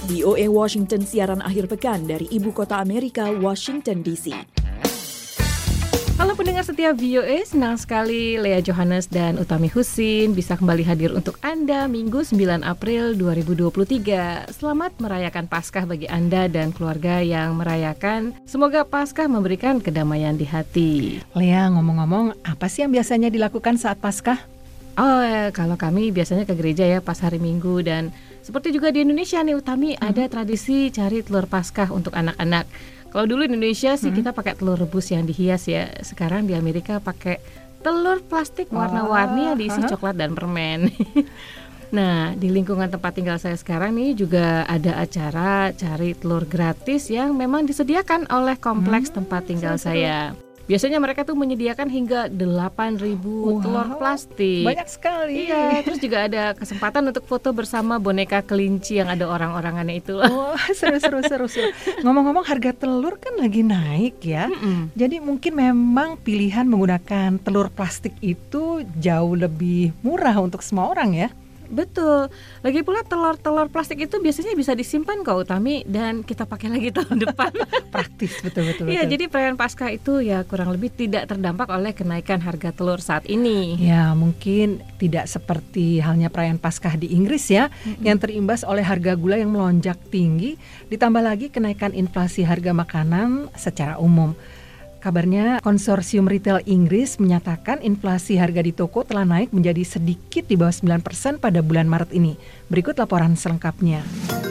VOA Washington siaran akhir pekan dari ibu kota Amerika, Washington DC. Halo pendengar setia VOA, senang sekali Lea Johannes dan Utami Husin bisa kembali hadir untuk Anda Minggu 9 April 2023. Selamat merayakan Paskah bagi Anda dan keluarga yang merayakan. Semoga Paskah memberikan kedamaian di hati. Lea, ngomong-ngomong, apa sih yang biasanya dilakukan saat Paskah? Kalau kami biasanya ke gereja ya pas hari Minggu, dan seperti juga di Indonesia nih Utami, ada tradisi cari telur Paskah untuk anak-anak. Kalau dulu di Indonesia sih kita pakai telur rebus yang dihias ya. Sekarang di Amerika pakai telur plastik warna-warni yang diisi coklat dan permen. Nah, di lingkungan tempat tinggal saya sekarang nih juga ada acara cari telur gratis yang memang disediakan oleh kompleks tempat tinggal saya. Biasanya mereka tuh menyediakan hingga 8.000 telur plastik. Banyak sekali. Iya, terus juga ada kesempatan untuk foto bersama boneka kelinci yang ada orang-orangannya itu. Seru. Ngomong-ngomong, harga telur kan lagi naik ya. Jadi mungkin memang pilihan menggunakan telur plastik itu jauh lebih murah untuk semua orang ya. Betul. Lagi pula telur plastik itu biasanya bisa disimpan kok Utami, dan kita pakai lagi tahun depan. Praktis, betul. Iya, jadi perayaan Paskah itu ya kurang lebih tidak terdampak oleh kenaikan harga telur saat ini. Ya, mungkin tidak seperti halnya perayaan Paskah di Inggris ya, yang terimbas oleh harga gula yang melonjak tinggi, ditambah lagi kenaikan inflasi harga makanan secara umum. Kabarnya Konsorsium Retail Inggris menyatakan inflasi harga di toko telah naik menjadi sedikit di bawah 9% pada bulan Maret ini. Berikut laporan selengkapnya.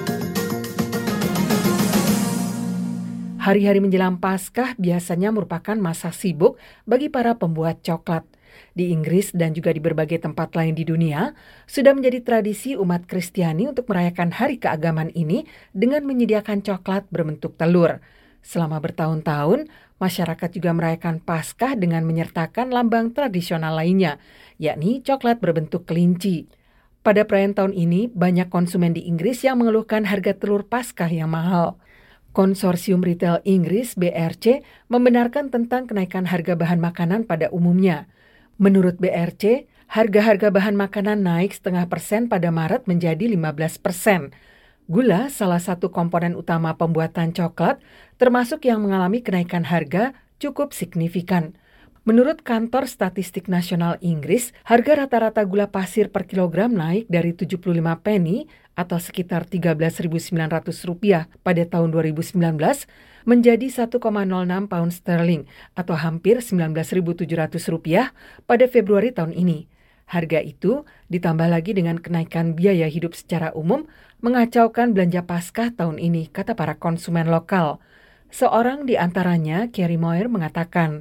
Hari-hari menjelang Paskah biasanya merupakan masa sibuk bagi para pembuat coklat. Di Inggris dan juga di berbagai tempat lain di dunia, sudah menjadi tradisi umat Kristiani untuk merayakan hari keagamaan ini dengan menyediakan coklat berbentuk telur. Selama bertahun-tahun, masyarakat juga merayakan Paskah dengan menyertakan lambang tradisional lainnya, yakni coklat berbentuk kelinci. Pada perayaan tahun ini, banyak konsumen di Inggris yang mengeluhkan harga telur Paskah yang mahal. Konsorsium Retail Inggris (BRC) membenarkan tentang kenaikan harga bahan makanan pada umumnya. Menurut BRC, harga-harga bahan makanan naik 0,5% pada Maret menjadi 15%. Gula, salah satu komponen utama pembuatan coklat, termasuk yang mengalami kenaikan harga cukup signifikan. Menurut Kantor Statistik Nasional Inggris, harga rata-rata gula pasir per kilogram naik dari 75 penny atau sekitar Rp13.900 pada tahun 2019 menjadi 1,06 pound sterling atau hampir Rp19.700 pada Februari tahun ini. Harga itu ditambah lagi dengan kenaikan biaya hidup secara umum mengacaukan belanja Paskah tahun ini, kata para konsumen lokal. Seorang di antaranya, Carrie Moyer, mengatakan,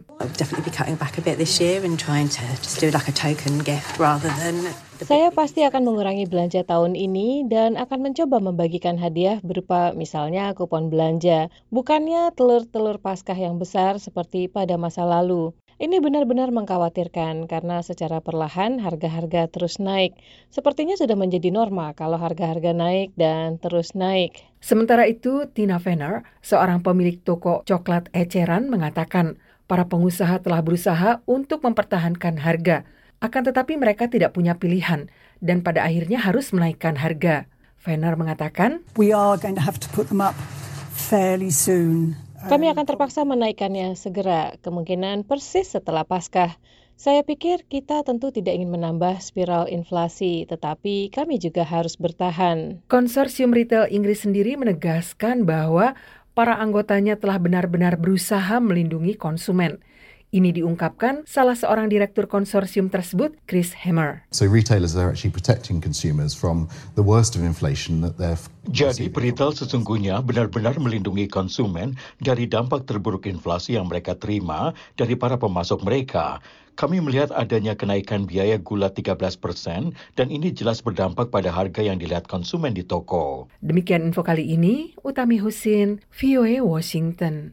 saya pasti akan mengurangi belanja tahun ini dan akan mencoba membagikan hadiah berupa misalnya kupon belanja, bukannya telur-telur Paskah yang besar seperti pada masa lalu. Ini benar-benar mengkhawatirkan karena secara perlahan harga-harga terus naik. Sepertinya sudah menjadi norma kalau harga-harga naik dan terus naik. Sementara itu, Tina Venner, seorang pemilik toko coklat eceran, mengatakan para pengusaha telah berusaha untuk mempertahankan harga. Akan tetapi mereka tidak punya pilihan dan pada akhirnya harus menaikkan harga. Venner mengatakan, We are going to have to put them up fairly soon. Kami akan terpaksa menaikkannya segera, kemungkinan persis setelah Paskah. Saya pikir kita tentu tidak ingin menambah spiral inflasi, tetapi kami juga harus bertahan. Konsorsium Retail Inggris sendiri menegaskan bahwa para anggotanya telah benar-benar berusaha melindungi konsumen. Ini diungkapkan salah seorang direktur konsorsium tersebut, Chris Hammer. So retailers are actually protecting consumers from the worst of inflation that they're. Jadi retail sesungguhnya benar-benar melindungi konsumen dari dampak terburuk inflasi yang mereka terima dari para pemasok mereka. Kami melihat adanya kenaikan biaya gula 13% dan ini jelas berdampak pada harga yang dilihat konsumen di toko. Demikian info kali ini, Utami Husin, VOA Washington.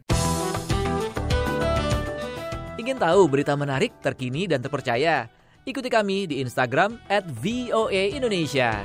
Ingin tahu berita menarik, terkini, dan terpercaya? Ikuti kami di Instagram @voaindonesia.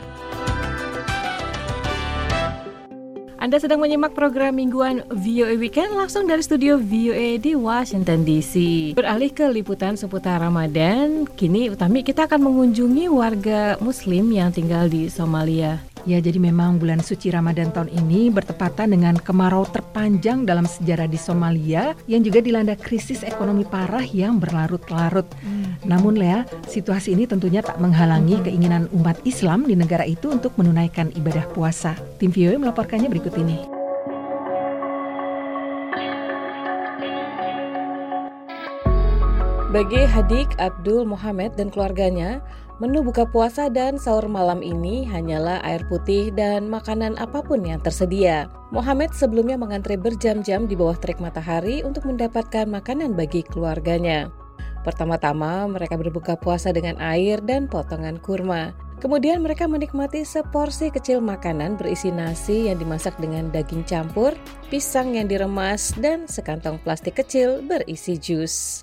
Anda sedang menyimak program mingguan VOA Weekend langsung dari studio VOA di Washington DC. Beralih ke liputan seputar Ramadan, kini Utami kita akan mengunjungi warga Muslim yang tinggal di Somalia. Ya, jadi memang bulan suci Ramadan tahun ini bertepatan dengan kemarau terpanjang dalam sejarah di Somalia yang juga dilanda krisis ekonomi parah yang berlarut-larut. Namun Lea, situasi ini tentunya tak menghalangi keinginan umat Islam di negara itu untuk menunaikan ibadah puasa. Tim VOA melaporkannya berikut ini. Bagi Hadik Abdul Mohamed dan keluarganya, menu buka puasa dan sahur malam ini hanyalah air putih dan makanan apapun yang tersedia. Mohamed sebelumnya mengantre berjam-jam di bawah terik matahari untuk mendapatkan makanan bagi keluarganya. Pertama-tama mereka berbuka puasa dengan air dan potongan kurma. Kemudian mereka menikmati seporsi kecil makanan berisi nasi yang dimasak dengan daging campur, pisang yang diremas, dan sekantong plastik kecil berisi jus.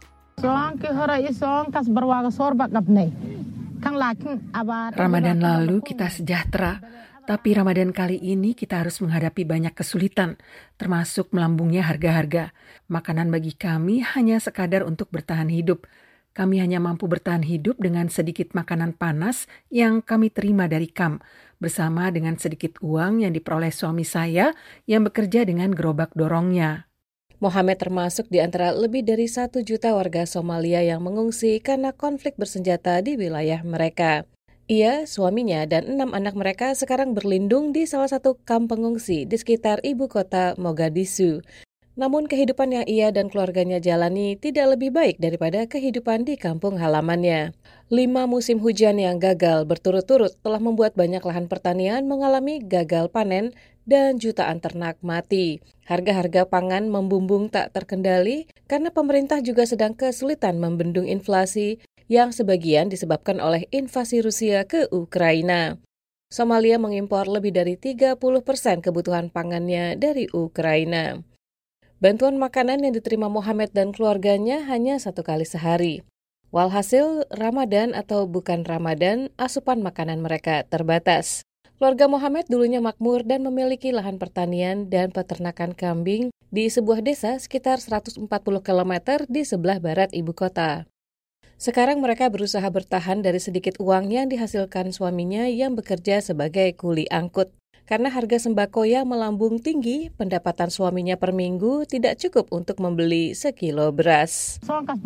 Ramadan lalu kita sejahtera, tapi Ramadan kali ini kita harus menghadapi banyak kesulitan, termasuk melambungnya harga-harga. Makanan bagi kami hanya sekadar untuk bertahan hidup. Kami hanya mampu bertahan hidup dengan sedikit makanan panas yang kami terima dari KAM, bersama dengan sedikit uang yang diperoleh suami saya yang bekerja dengan gerobak dorongnya. Mohamed termasuk di antara lebih dari 1 juta warga Somalia yang mengungsi karena konflik bersenjata di wilayah mereka. Ia, suaminya, dan 6 anak mereka sekarang berlindung di salah satu kamp pengungsi di sekitar ibu kota Mogadishu. Namun kehidupan yang ia dan keluarganya jalani tidak lebih baik daripada kehidupan di kampung halamannya. 5 musim hujan yang gagal berturut-turut telah membuat banyak lahan pertanian mengalami gagal panen dan jutaan ternak mati. Harga-harga pangan membumbung tak terkendali karena pemerintah juga sedang kesulitan membendung inflasi yang sebagian disebabkan oleh invasi Rusia ke Ukraina. Somalia mengimpor lebih dari 30% kebutuhan pangannya dari Ukraina. Bantuan makanan yang diterima Mohamed dan keluarganya hanya 1 kali sehari. Walhasil, Ramadan atau bukan Ramadan, asupan makanan mereka terbatas. Keluarga Mohamed dulunya makmur dan memiliki lahan pertanian dan peternakan kambing di sebuah desa sekitar 140 km di sebelah barat ibu kota. Sekarang mereka berusaha bertahan dari sedikit uang yang dihasilkan suaminya yang bekerja sebagai kuli angkut. Karena harga sembako yang melambung tinggi, pendapatan suaminya per minggu tidak cukup untuk membeli sekilo beras.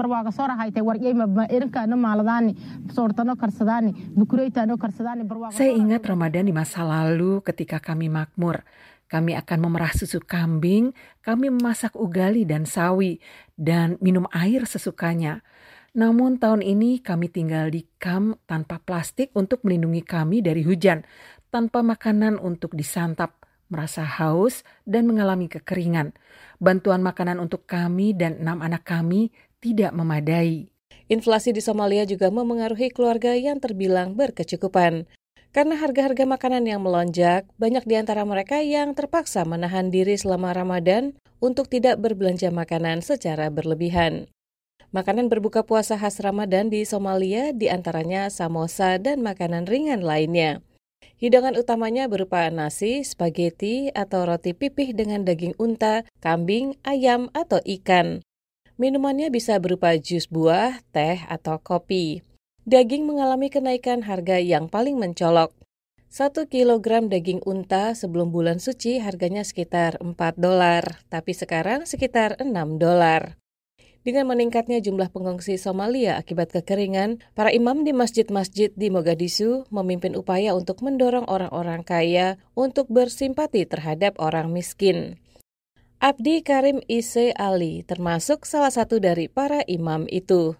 Saya ingat Ramadan di masa lalu ketika kami makmur. Kami akan memerah susu kambing, kami memasak ugali dan sawi, dan minum air sesukanya. Namun tahun ini kami tinggal di kamp tanpa plastik untuk melindungi kami dari hujan, tanpa makanan untuk disantap, merasa haus, dan mengalami kekeringan. Bantuan makanan untuk kami dan 6 anak kami tidak memadai. Inflasi di Somalia juga memengaruhi keluarga yang terbilang berkecukupan. Karena harga-harga makanan yang melonjak, banyak di antara mereka yang terpaksa menahan diri selama Ramadan untuk tidak berbelanja makanan secara berlebihan. Makanan berbuka puasa khas Ramadan di Somalia diantaranya samosa dan makanan ringan lainnya. Hidangan utamanya berupa nasi, spaghetti, atau roti pipih dengan daging unta, kambing, ayam, atau ikan. Minumannya bisa berupa jus buah, teh, atau kopi. Daging mengalami kenaikan harga yang paling mencolok. 1 kilogram daging unta sebelum bulan suci harganya sekitar $4, tapi sekarang sekitar $6. Dengan meningkatnya jumlah pengungsi Somalia akibat kekeringan, para imam di masjid-masjid di Mogadishu memimpin upaya untuk mendorong orang-orang kaya untuk bersimpati terhadap orang miskin. Abdi Karim Ise Ali termasuk salah satu dari para imam itu.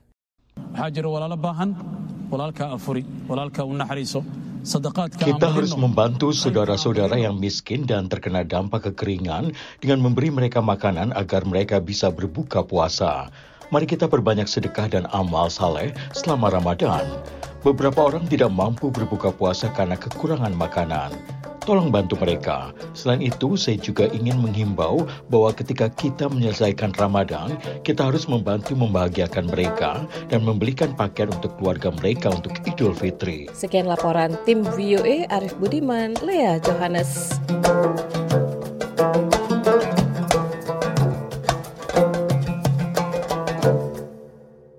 Kita harus membantu saudara-saudara yang miskin dan terkena dampak kekeringan dengan memberi mereka makanan agar mereka bisa berbuka puasa. Mari kita perbanyak sedekah dan amal saleh selama Ramadan. Beberapa orang tidak mampu berbuka puasa karena kekurangan makanan. Tolong bantu mereka. Selain itu, saya juga ingin menghimbau bahwa ketika kita menyelesaikan Ramadan, kita harus membantu membahagiakan mereka dan membelikan pakaian untuk keluarga mereka untuk Idul Fitri. Sekian laporan tim VOA Arif Budiman, Lea Johannes.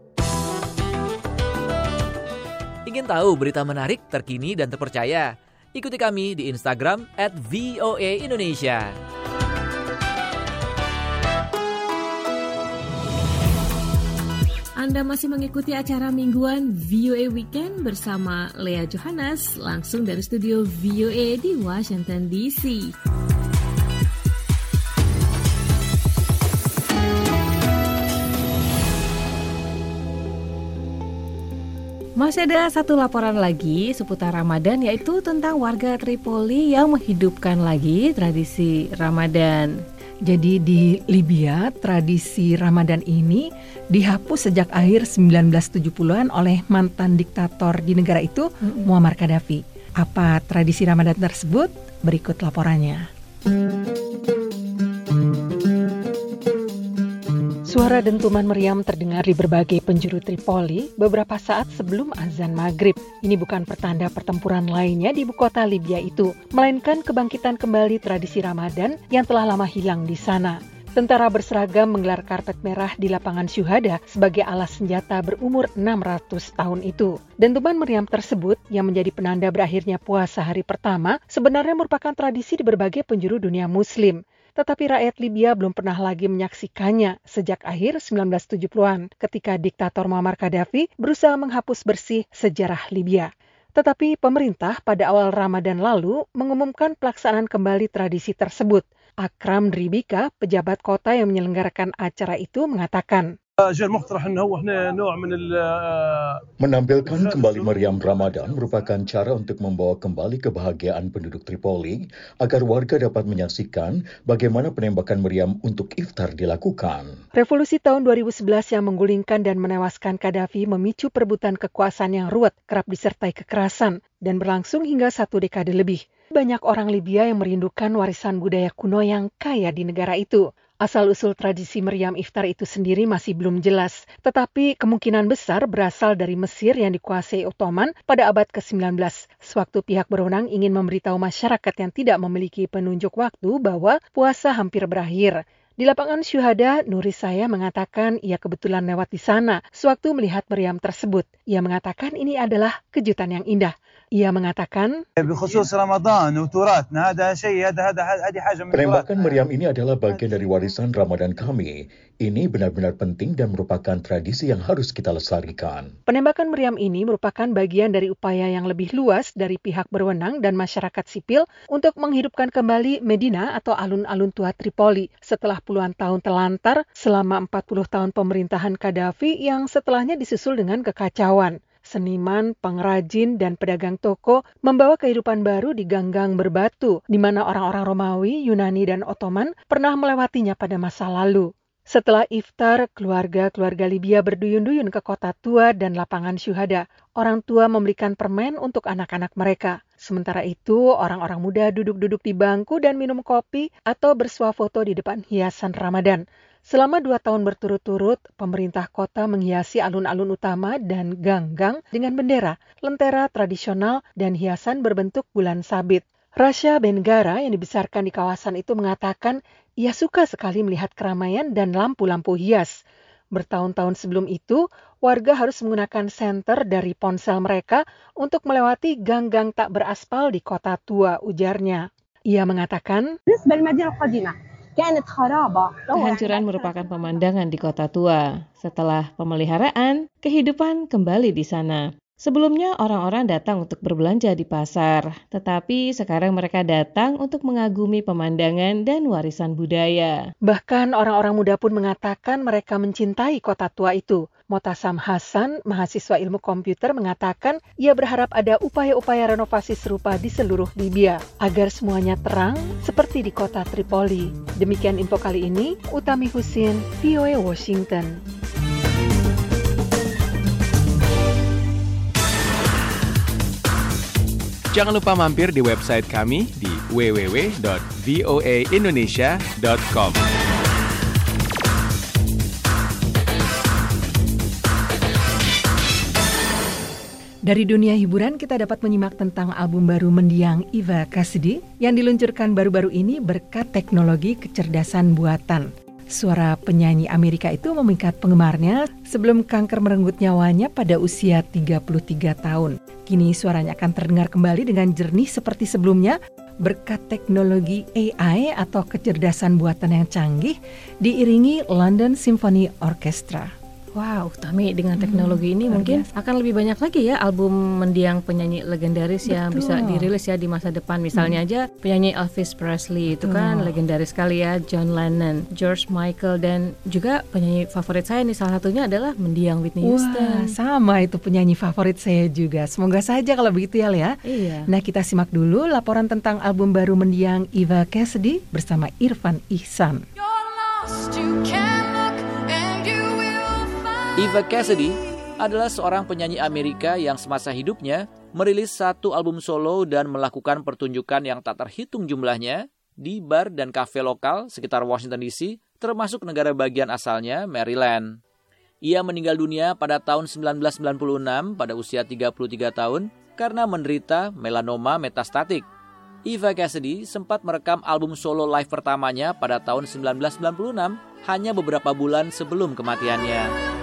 Ingin tahu berita menarik, terkini, dan terpercaya? Ikuti kami di Instagram @VOA_Indonesia. Anda masih mengikuti acara mingguan VOA Weekend bersama Lea Johannes langsung dari studio VOA di Washington DC. Masih ada satu laporan lagi seputar Ramadan, yaitu tentang warga Tripoli yang menghidupkan lagi tradisi Ramadan. Jadi di Libya, tradisi Ramadan ini dihapus sejak akhir 1970-an oleh mantan diktator di negara itu, Muammar Gaddafi. Apa tradisi Ramadan tersebut? Berikut laporannya. Suara dentuman meriam terdengar di berbagai penjuru Tripoli beberapa saat sebelum azan maghrib. Ini bukan pertanda pertempuran lainnya di ibu kota Libya itu, melainkan kebangkitan kembali tradisi Ramadan yang telah lama hilang di sana. Tentara berseragam menggelar karpet merah di lapangan Syuhada sebagai alas senjata berumur 600 tahun itu. Dentuman meriam tersebut yang menjadi penanda berakhirnya puasa hari pertama sebenarnya merupakan tradisi di berbagai penjuru dunia Muslim. Tetapi rakyat Libya belum pernah lagi menyaksikannya sejak akhir 1970-an ketika diktator Muammar Gaddafi berusaha menghapus bersih sejarah Libya. Tetapi pemerintah pada awal Ramadan lalu mengumumkan pelaksanaan kembali tradisi tersebut. Akram Dribika, pejabat kota yang menyelenggarakan acara itu, mengatakan, menampilkan kembali meriam Ramadan merupakan cara untuk membawa kembali kebahagiaan penduduk Tripoli agar warga dapat menyaksikan bagaimana penembakan meriam untuk iftar dilakukan. Revolusi tahun 2011 yang menggulingkan dan menewaskan Gaddafi memicu perebutan kekuasaan yang ruwet, kerap disertai kekerasan, dan berlangsung hingga 1 dekade lebih. Banyak orang Libya yang merindukan warisan budaya kuno yang kaya di negara itu. Asal-usul tradisi meriam iftar itu sendiri masih belum jelas, tetapi kemungkinan besar berasal dari Mesir yang dikuasai Ottoman pada abad ke-19, sewaktu pihak berwenang ingin memberitahu masyarakat yang tidak memiliki penunjuk waktu bahwa puasa hampir berakhir. Di lapangan Syuhada, Nurisaya mengatakan ia kebetulan lewat di sana sewaktu melihat meriam tersebut. Ia mengatakan ini adalah kejutan yang indah. Ia mengatakan, penembakan meriam ini adalah bagian dari warisan Ramadan kami. Ini benar-benar penting dan merupakan tradisi yang harus kita lestarikan. Penembakan meriam ini merupakan bagian dari upaya yang lebih luas dari pihak berwenang dan masyarakat sipil untuk menghidupkan kembali Medina atau alun-alun tua Tripoli setelah puluhan tahun telantar selama 40 tahun pemerintahan Gaddafi yang setelahnya disusul dengan kekacauan. Seniman, pengrajin, dan pedagang toko membawa kehidupan baru di gang-gang berbatu, di mana orang-orang Romawi, Yunani, dan Ottoman pernah melewatinya pada masa lalu. Setelah iftar, keluarga-keluarga Libya berduyun-duyun ke kota tua dan lapangan Syuhada. Orang tua membelikan permen untuk anak-anak mereka. Sementara itu, orang-orang muda duduk-duduk di bangku dan minum kopi atau bersuah foto di depan hiasan Ramadan. Selama 2 tahun berturut-turut, pemerintah kota menghiasi alun-alun utama dan gang-gang dengan bendera, lentera tradisional, dan hiasan berbentuk bulan sabit. Rasha Bengara yang dibesarkan di kawasan itu mengatakan ia suka sekali melihat keramaian dan lampu-lampu hias. Bertahun-tahun sebelum itu, warga harus menggunakan senter dari ponsel mereka untuk melewati gang-gang tak beraspal di kota tua, ujarnya. Ia mengatakan, kehancuran merupakan pemandangan di kota tua. Setelah pemeliharaan, kehidupan kembali di sana. Sebelumnya orang-orang datang untuk berbelanja di pasar, tetapi sekarang mereka datang untuk mengagumi pemandangan dan warisan budaya. Bahkan orang-orang muda pun mengatakan mereka mencintai kota tua itu. Motasam Hasan, mahasiswa ilmu komputer, mengatakan ia berharap ada upaya-upaya renovasi serupa di seluruh Libya agar semuanya terang seperti di kota Tripoli. Demikian info kali ini, Utami Husin, VOA Washington. Jangan lupa mampir di website kami di www.voaindonesia.com. Dari dunia hiburan, kita dapat menyimak tentang album baru mendiang Eva Cassidy yang diluncurkan baru-baru ini berkat teknologi kecerdasan buatan. Suara penyanyi Amerika itu memikat penggemarnya sebelum kanker merenggut nyawanya pada usia 33 tahun. Kini suaranya akan terdengar kembali dengan jernih seperti sebelumnya berkat teknologi AI atau kecerdasan buatan yang canggih diiringi London Symphony Orchestra. Wow, Tami, dengan teknologi ini mungkin akan lebih banyak lagi ya album mendiang penyanyi legendaris yang bisa dirilis ya di masa depan. Misalnya aja penyanyi Elvis Presley itu kan legendaris sekali ya, John Lennon, George Michael, dan juga penyanyi favorit saya nih salah satunya adalah mendiang Whitney Houston. Wah, sama itu penyanyi favorit saya juga. Semoga saja kalau begitu ya, Lea. Iya. Nah, kita simak dulu laporan tentang album baru mendiang Eva Cassidy bersama Irfan Ihsan. Eva Cassidy adalah seorang penyanyi Amerika yang semasa hidupnya merilis satu album solo dan melakukan pertunjukan yang tak terhitung jumlahnya di bar dan kafe lokal sekitar Washington DC, termasuk negara bagian asalnya, Maryland. Ia meninggal dunia pada tahun 1996 pada usia 33 tahun karena menderita melanoma metastatik. Eva Cassidy sempat merekam album solo live pertamanya pada tahun 1996, hanya beberapa bulan sebelum kematiannya.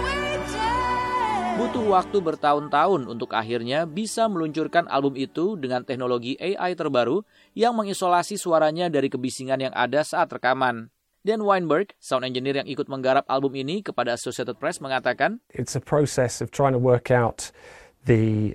Butuh waktu bertahun-tahun untuk akhirnya bisa meluncurkan album itu dengan teknologi AI terbaru yang mengisolasi suaranya dari kebisingan yang ada saat rekaman. Dan Weinberg, sound engineer yang ikut menggarap album ini, kepada Associated Press mengatakan, "It's a process of trying to work out the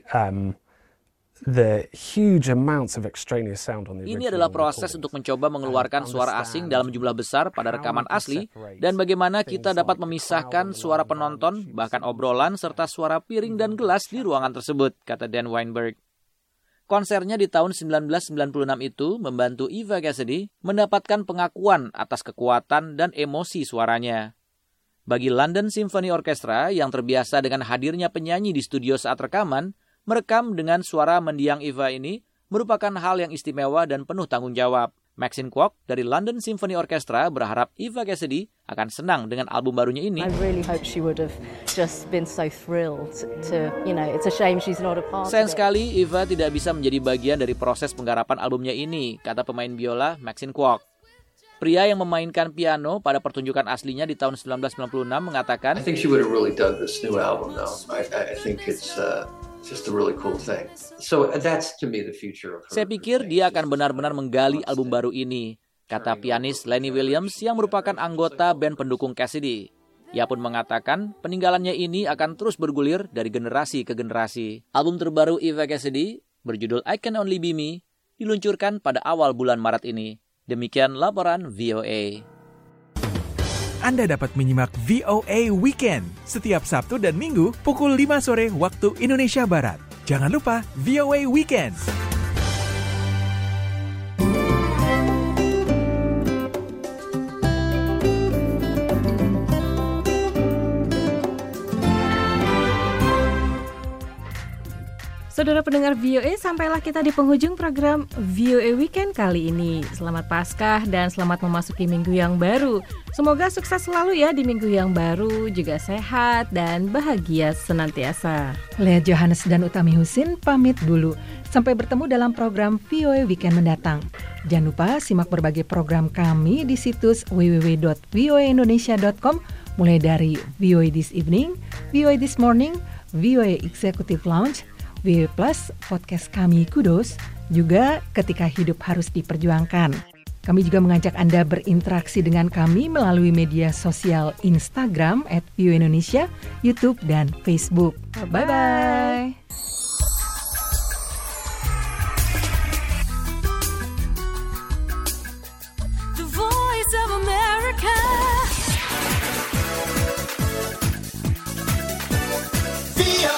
huge amounts of extraneous sound on the original. Ini adalah proses untuk mencoba mengeluarkan suara asing dalam jumlah besar pada rekaman asli dan bagaimana kita dapat memisahkan suara penonton, bahkan obrolan, serta suara piring dan gelas di ruangan tersebut," kata Dan Weinberg. Konsernya di tahun 1996 itu membantu Eva Cassidy mendapatkan pengakuan atas kekuatan dan emosi suaranya. Bagi London Symphony Orchestra yang terbiasa dengan hadirnya penyanyi di studio saat rekaman, merekam dengan suara mendiang Eva ini merupakan hal yang istimewa dan penuh tanggung jawab. Maxine Kwok dari London Symphony Orchestra berharap Eva Cassidy akan senang dengan album barunya ini. I really hope she would have just been so thrilled to, it's a shame she's not a part of it. Sayang sekali Eva tidak bisa menjadi bagian dari proses penggarapan albumnya ini, kata pemain biola Maxine Kwok. Pria yang memainkan piano pada pertunjukan aslinya di tahun 1996 mengatakan, I think she would have really dug this new album though. I think it's just a really cool thing. So that's to me the future of her. Saya pikir dia akan benar-benar menggali album baru ini, kata pianis Lenny Williams yang merupakan anggota band pendukung Cassidy. Ia pun mengatakan peninggalannya ini akan terus bergulir dari generasi ke generasi. Album terbaru Eva Cassidy berjudul I Can Only Be Me diluncurkan pada awal bulan Maret ini. Demikian laporan VOA. Anda dapat menyimak VOA Weekend setiap Sabtu dan Minggu pukul 5 sore waktu Indonesia Barat. Jangan lupa VOA Weekend. Saudara pendengar VOA, sampailah kita di penghujung program VOA Weekend kali ini. Selamat Paskah dan selamat memasuki minggu yang baru. Semoga sukses selalu ya di minggu yang baru, juga sehat dan bahagia senantiasa. Lea Johannes dan Utami Husin pamit dulu. Sampai bertemu dalam program VOA Weekend mendatang. Jangan lupa simak berbagai program kami di situs www.voaindonesia.com, mulai dari VOA This Evening, VOA This Morning, VOA Executive Lounge, VOA Plus, podcast kami Kudos, juga Ketika Hidup Harus Diperjuangkan. Kami juga mengajak Anda berinteraksi dengan kami melalui media sosial Instagram @voaindonesia, YouTube, dan Facebook. Bye-bye. The Voice of America. VOA.